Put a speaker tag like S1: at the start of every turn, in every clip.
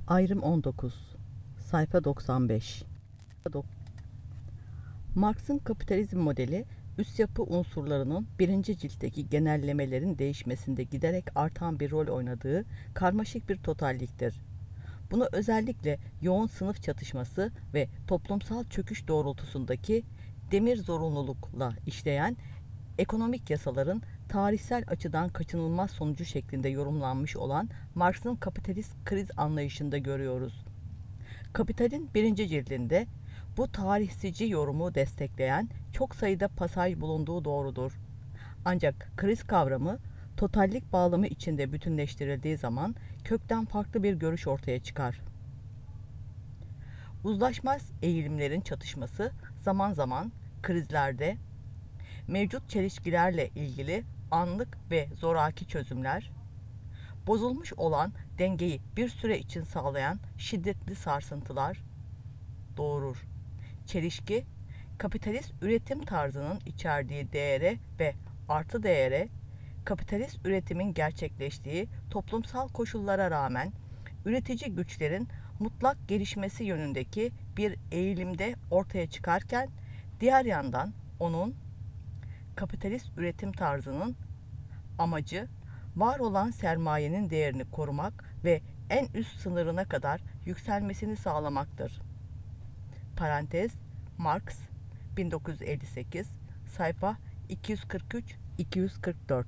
S1: Ayrım 19. Sayfa 95. Marx'ın kapitalizm modeli, üst yapı unsurlarının birinci ciltteki genellemelerin değişmesinde giderek artan bir rol oynadığı karmaşık bir totalliktir. Bunu özellikle yoğun sınıf çatışması ve toplumsal çöküş doğrultusundaki demir zorunlulukla işleyen ekonomik yasaların tarihsel açıdan kaçınılmaz sonucu şeklinde yorumlanmış olan Marx'ın kapitalist kriz anlayışında görüyoruz. Kapital'in birinci cildinde bu tarihsizci yorumu destekleyen çok sayıda pasaj bulunduğu doğrudur. Ancak kriz kavramı totallik bağlamı içinde bütünleştirildiği zaman kökten farklı bir görüş ortaya çıkar. Uzlaşmaz eğilimlerin çatışması zaman zaman krizlerde mevcut çelişkilerle ilgili anlık ve zoraki çözümler, bozulmuş olan dengeyi bir süre için sağlayan şiddetli sarsıntılar doğurur. Çelişki, kapitalist üretim tarzının içerdiği değere ve artı değere, kapitalist üretimin gerçekleştiği toplumsal koşullara rağmen üretici güçlerin mutlak gelişmesi yönündeki bir eğilimde ortaya çıkarken, diğer yandan onun kapitalist üretim tarzının amacı var olan sermayenin değerini korumak ve en üst sınırına kadar yükselmesini sağlamaktır. Parantez Marx 1958 sayfa 243-244.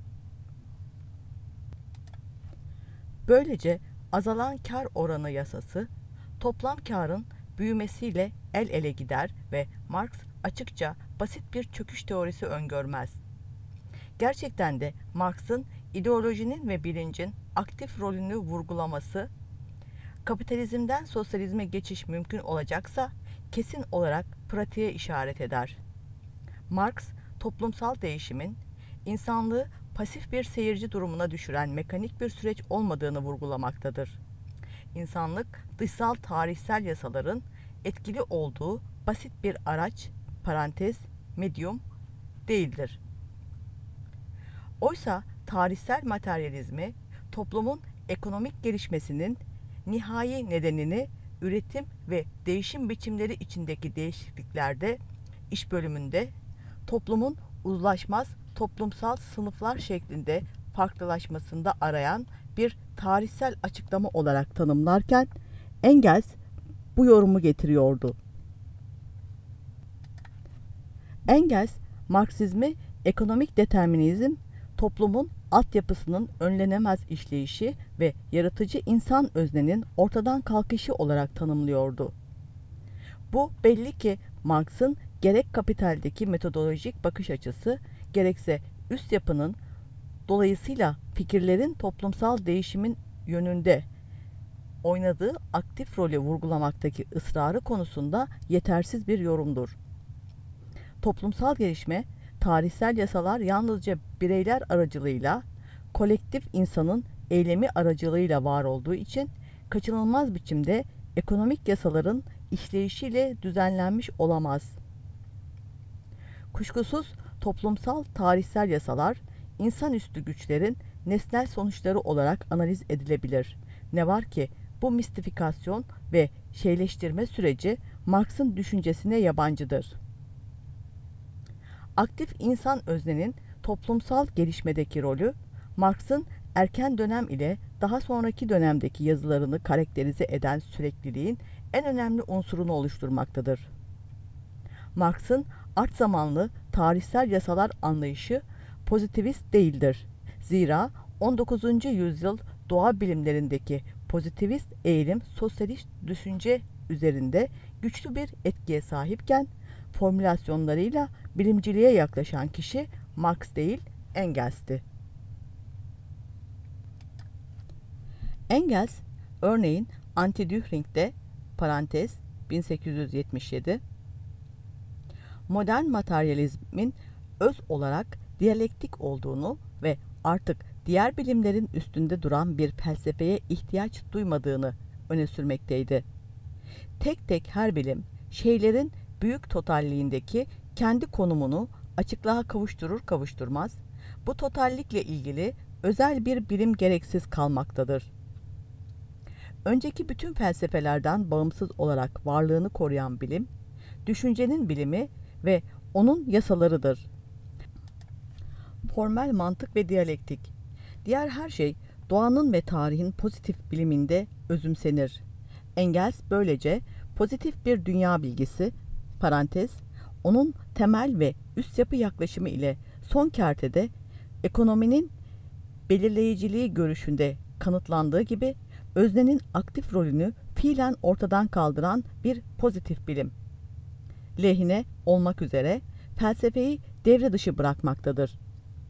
S1: Böylece azalan kar oranı yasası toplam karın büyümesiyle el ele gider ve Marx açıkça basit bir çöküş teorisi öngörmez. Gerçekten de Marx'ın ideolojinin ve bilincin aktif rolünü vurgulaması, kapitalizmden sosyalizme geçiş mümkün olacaksa kesin olarak pratiğe işaret eder. Marx, toplumsal değişimin insanlığı pasif bir seyirci durumuna düşüren mekanik bir süreç olmadığını vurgulamaktadır. İnsanlık, dışsal tarihsel yasaların etkili olduğu basit bir araç, parantez, medyum değildir. Oysa tarihsel materyalizmi, toplumun ekonomik gelişmesinin nihai nedenini üretim ve değişim biçimleri içindeki değişikliklerde, iş bölümünde, toplumun uzlaşmaz toplumsal sınıflar şeklinde farklılaşmasında arayan bir tarihsel açıklama olarak tanımlarken, Engels bu yorumu getiriyordu. Engels, Marksizmi ekonomik determinizm, toplumun altyapısının önlenemez işleyişi ve yaratıcı insan öznenin ortadan kalkışı olarak tanımlıyordu. Bu belli ki Marx'ın gerek kapitaldeki metodolojik bakış açısı, gerekse üst yapının dolayısıyla fikirlerin toplumsal değişimin yönünde oynadığı aktif rolü vurgulamaktaki ısrarı konusunda yetersiz bir yorumdur. Toplumsal gelişme, tarihsel yasalar yalnızca bireyler aracılığıyla, kolektif insanın eylemi aracılığıyla var olduğu için kaçınılmaz biçimde ekonomik yasaların işleyişiyle düzenlenmiş olamaz. Kuşkusuz toplumsal tarihsel yasalar, insanüstü güçlerin nesnel sonuçları olarak analiz edilebilir. Ne var ki bu mistifikasyon ve şeyleştirme süreci Marx'ın düşüncesine yabancıdır. Aktif insan öznenin toplumsal gelişmedeki rolü, Marx'ın erken dönem ile daha sonraki dönemdeki yazılarını karakterize eden sürekliliğin en önemli unsurunu oluşturmaktadır. Marx'ın art zamanlı tarihsel yasalar anlayışı pozitivist değildir. Zira 19. yüzyıl doğa bilimlerindeki pozitivist eğilim sosyalist düşünce üzerinde güçlü bir etkiye sahipken, formülasyonlarıyla bilimciliğe yaklaşan kişi Marx değil, Engels'ti. Engels, örneğin Anti-Dühring'de, parantez 1877, modern materyalizmin öz olarak diyalektik olduğunu ve artık diğer bilimlerin üstünde duran bir felsefeye ihtiyaç duymadığını öne sürmekteydi. Tek tek her bilim, şeylerin büyük totalliğindeki kendi konumunu açıklığa kavuşturur kavuşturmaz, bu totallikle ilgili özel bir bilim gereksiz kalmaktadır. Önceki bütün felsefelerden bağımsız olarak varlığını koruyan bilim, düşüncenin bilimi ve onun yasalarıdır. Formel mantık ve diyalektik. Diğer her şey doğanın ve tarihin pozitif biliminde özümsenir. Engels böylece pozitif bir dünya bilgisi, parantez, onun temel ve üst yapı yaklaşımı ile son kertede ekonominin belirleyiciliği görüşünde kanıtlandığı gibi öznenin aktif rolünü fiilen ortadan kaldıran bir pozitif bilim lehine olmak üzere felsefeyi devre dışı bırakmaktadır.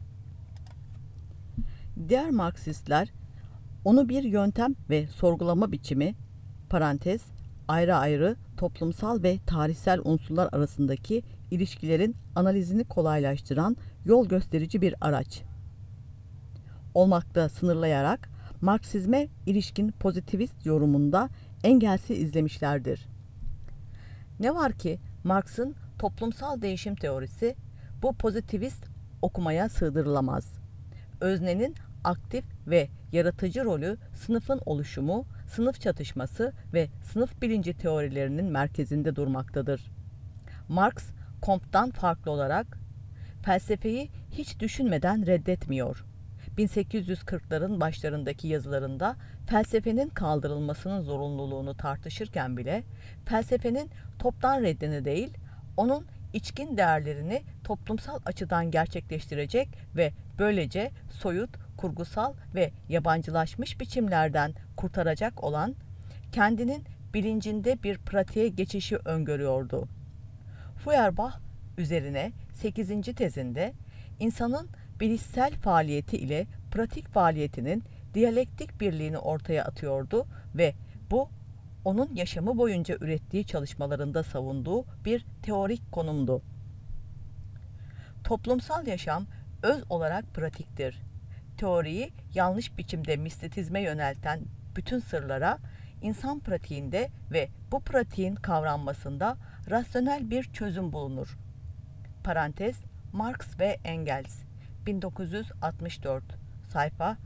S1: Diğer Marksistler onu bir yöntem ve sorgulama biçimi, parantez, ayrı ayrı toplumsal ve tarihsel unsurlar arasındaki ilişkilerin analizini kolaylaştıran yol gösterici bir araç olmakta sınırlayarak Marksizme ilişkin pozitivist yorumunda Engels'i izlemişlerdir. Ne var ki Marx'ın toplumsal değişim teorisi bu pozitivist okumaya sığdırılamaz. Öznenin aktif ve yaratıcı rolü sınıfın oluşumu, sınıf çatışması ve sınıf bilinci teorilerinin merkezinde durmaktadır. Marx, Comte'dan farklı olarak felsefeyi hiç düşünmeden reddetmiyor. 1840'ların başlarındaki yazılarında felsefenin kaldırılmasının zorunluluğunu tartışırken bile felsefenin toptan reddini değil, onun içkin değerlerini toplumsal açıdan gerçekleştirecek ve böylece soyut, kurgusal ve yabancılaşmış biçimlerden kurtaracak olan kendinin bilincinde bir pratiğe geçişi öngörüyordu. Feuerbach üzerine 8. tezinde insanın bilişsel faaliyeti ile pratik faaliyetinin diyalektik birliğini ortaya atıyordu ve bu onun yaşamı boyunca ürettiği çalışmalarında savunduğu bir teorik konumdu. Toplumsal yaşam öz olarak pratiktir. Teoriyi yanlış biçimde mistisizme yönelten bütün sırlara insan pratiğinde ve bu pratiğin kavranmasında rasyonel bir çözüm bulunur. Parantez, Marx ve Engels 1964 sayfa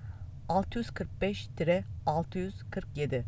S1: 645-647.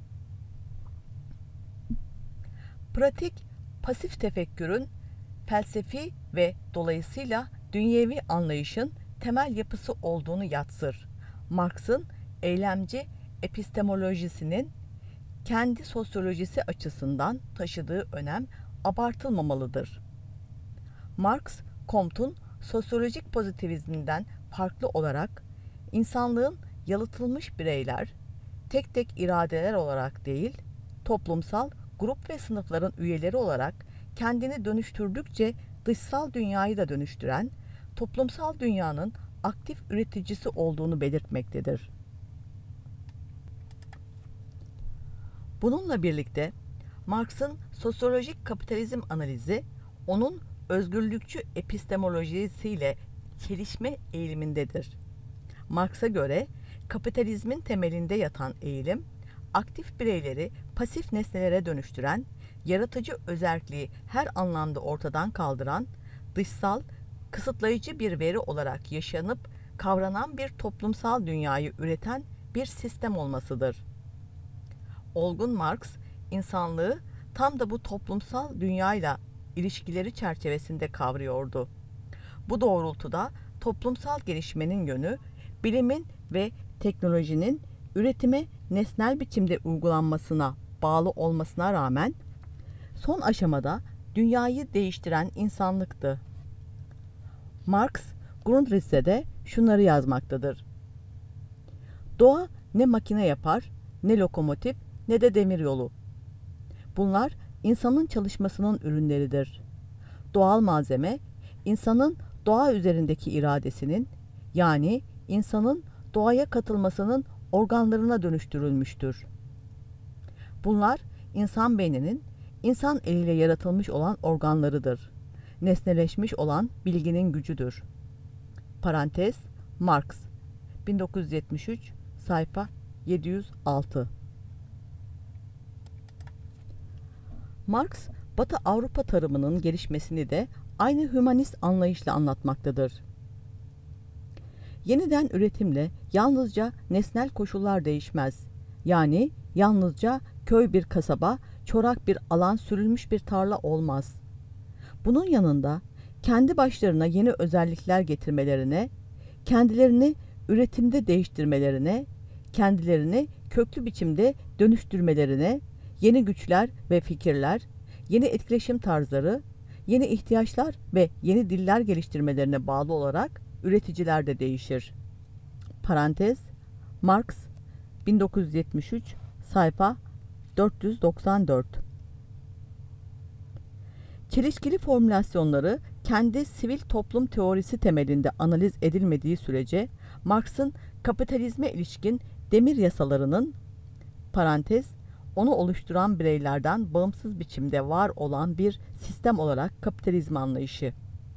S1: Pratik, pasif tefekkürün felsefi ve dolayısıyla dünyevi anlayışın temel yapısı olduğunu yatsır. Marx'ın eylemci epistemolojisinin kendi sosyolojisi açısından taşıdığı önem abartılmamalıdır. Marx, Comte'un sosyolojik pozitivizminden farklı olarak insanlığın yalıtılmış bireyler, tek tek iradeler olarak değil, toplumsal grup ve sınıfların üyeleri olarak kendini dönüştürdükçe dışsal dünyayı da dönüştüren, toplumsal dünyanın aktif üreticisi olduğunu belirtmektedir. Bununla birlikte Marx'ın sosyolojik kapitalizm analizi onun özgürlükçü epistemolojisiyle çelişme eğilimindedir. Marx'a göre kapitalizmin temelinde yatan eğilim, aktif bireyleri pasif nesnelere dönüştüren, yaratıcı özerkliği her anlamda ortadan kaldıran, dışsal, kısıtlayıcı bir veri olarak yaşanıp kavranan bir toplumsal dünyayı üreten bir sistem olmasıdır. Olgun Marx, insanlığı tam da bu toplumsal dünyayla ilişkileri çerçevesinde kavruyordu. Bu doğrultuda toplumsal gelişmenin yönü, bilimin ve teknolojinin üretime nesnel biçimde uygulanmasına bağlı olmasına rağmen son aşamada dünyayı değiştiren insanlıktı. Marx, Grundrisse'de şunları yazmaktadır. Doğa ne makine yapar, ne lokomotif, ne de demiryolu. Bunlar insanın çalışmasının ürünleridir. Doğal malzeme, insanın doğa üzerindeki iradesinin, yani insanın doğaya katılmasının organlarına dönüştürülmüştür. Bunlar insan beyninin, insan eliyle yaratılmış olan organlarıdır. Nesneleşmiş olan bilginin gücüdür. Parantez, Marx 1973 sayfa 706. Marx, Batı Avrupa tarımının gelişmesini de aynı hümanist anlayışla anlatmaktadır. Yeniden üretimle yalnızca nesnel koşullar değişmez, Yani yalnızca köy bir kasaba, çorak bir alan, sürülmüş bir tarla olmaz. Bunun yanında kendi başlarına yeni özellikler getirmelerine, kendilerini üretimde değiştirmelerine, kendilerini köklü biçimde dönüştürmelerine, yeni güçler ve fikirler, yeni etkileşim tarzları, yeni ihtiyaçlar ve yeni diller geliştirmelerine bağlı olarak üreticiler de değişir. Parantez, Marx, 1973, sayfa 494. Çelişkili formülasyonları kendi sivil toplum teorisi temelinde analiz edilmediği sürece Marx'ın kapitalizme ilişkin demir yasalarının parantez onu oluşturan bireylerden bağımsız biçimde var olan bir sistem olarak kapitalizm anlayışı,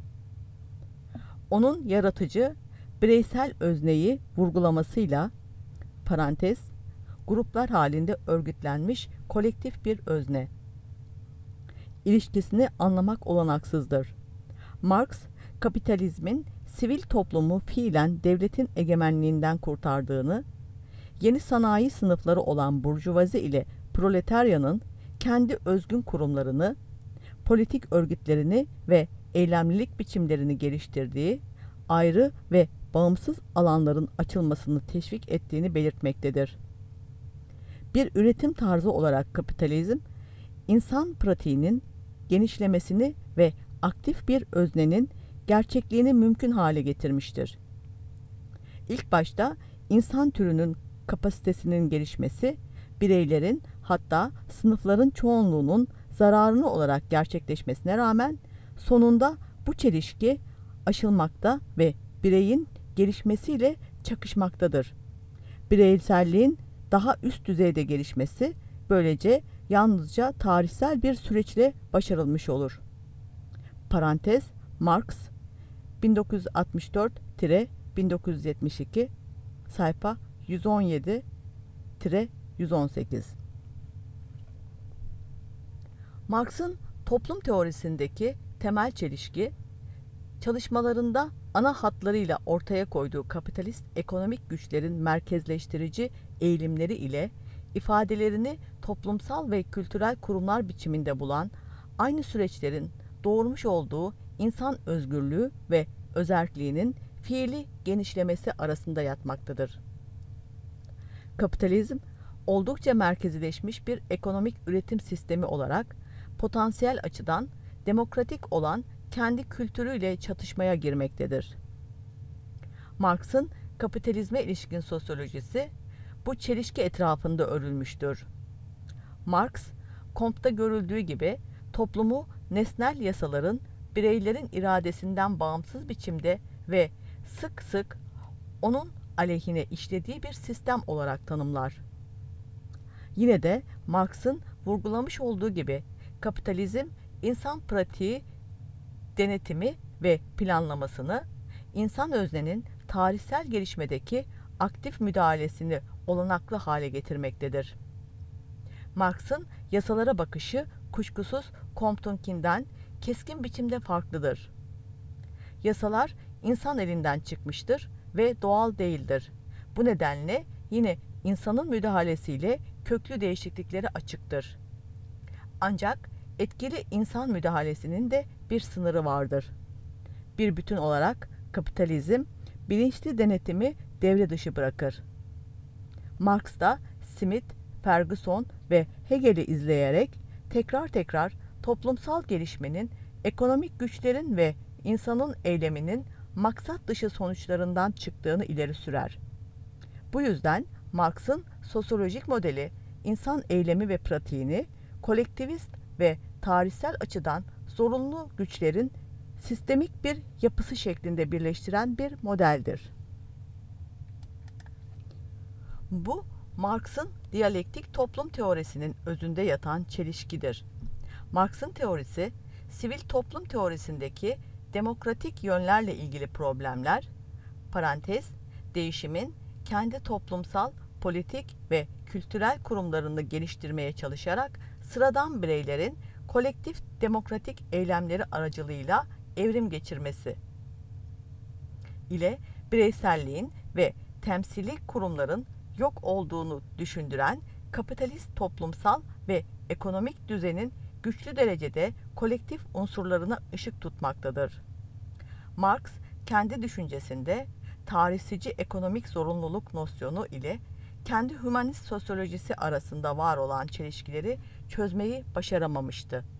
S1: onun yaratıcı bireysel özneyi vurgulamasıyla parantez gruplar halinde örgütlenmiş kolektif bir özne ilişkisini anlamak olanaksızdır. Marx, kapitalizmin sivil toplumu fiilen devletin egemenliğinden kurtardığını, yeni sanayi sınıfları olan burjuvazi ile proletaryanın kendi özgün kurumlarını, politik örgütlerini ve eylemlilik biçimlerini geliştirdiği, ayrı ve bağımsız alanların açılmasını teşvik ettiğini belirtmektedir. Bir üretim tarzı olarak kapitalizm, insan pratiğinin genişlemesini ve aktif bir öznenin gerçekliğini mümkün hale getirmiştir. İlk başta insan türünün kapasitesinin gelişmesi, bireylerin hatta sınıfların çoğunluğunun zararını olarak gerçekleşmesine rağmen sonunda bu çelişki aşılmakta ve bireyin gelişmesiyle çakışmaktadır. Bireyselliğin daha üst düzeyde gelişmesi böylece yalnızca tarihsel bir süreçle başarılmış olur. Parantez, Marx, 1964-1972, sayfa 117-118. Marx'ın toplum teorisindeki temel çelişki, çalışmalarında ana hatlarıyla ortaya koyduğu kapitalist ekonomik güçlerin merkezleştirici eğilimleri ile ifadelerini toplumsal ve kültürel kurumlar biçiminde bulan, aynı süreçlerin doğurmuş olduğu insan özgürlüğü ve özerkliğinin fiili genişlemesi arasında yatmaktadır. Kapitalizm, oldukça merkezileşmiş bir ekonomik üretim sistemi olarak, potansiyel açıdan demokratik olan kendi kültürüyle çatışmaya girmektedir. Marx'ın kapitalizme ilişkin sosyolojisi, bu çelişki etrafında örülmüştür. Marx, Comte'da görüldüğü gibi toplumu nesnel yasaların bireylerin iradesinden bağımsız biçimde ve sık sık onun aleyhine işlediği bir sistem olarak tanımlar. Yine de Marx'ın vurgulamış olduğu gibi kapitalizm insan pratiği denetimi ve planlamasını, insan öznenin tarihsel gelişmedeki aktif müdahalesini olanaklı hale getirmektedir. Marx'ın yasalara bakışı kuşkusuz Comte'unkinden keskin biçimde farklıdır. Yasalar insan elinden çıkmıştır ve doğal değildir. Bu nedenle yine insanın müdahalesiyle köklü değişikliklere açıktır. Ancak etkili insan müdahalesinin de bir sınırı vardır. Bir bütün olarak kapitalizm bilinçli denetimi devre dışı bırakır. Marx da Smith, Ferguson ve Hegel'i izleyerek tekrar toplumsal gelişmenin, ekonomik güçlerin ve insanın eyleminin maksat dışı sonuçlarından çıktığını ileri sürer. Bu yüzden Marx'ın sosyolojik modeli insan eylemi ve pratiğini kolektivist ve tarihsel açıdan zorunlu güçlerin sistemik bir yapısı şeklinde birleştiren bir modeldir. Bu, Marx'ın diyalektik toplum teorisinin özünde yatan çelişkidir. Marx'ın teorisi, sivil toplum teorisindeki demokratik yönlerle ilgili problemler, parantez, değişimin kendi toplumsal, politik ve kültürel kurumlarını geliştirmeye çalışarak sıradan bireylerin kolektif demokratik eylemleri aracılığıyla evrim geçirmesi ile bireyselliğin ve temsili kurumların yok olduğunu düşündüren kapitalist toplumsal ve ekonomik düzenin güçlü derecede kolektif unsurlarına ışık tutmaktadır. Marx kendi düşüncesinde tarihsizci ekonomik zorunluluk nosyonu ile kendi hümanist sosyolojisi arasında var olan çelişkileri çözmeyi başaramamıştı.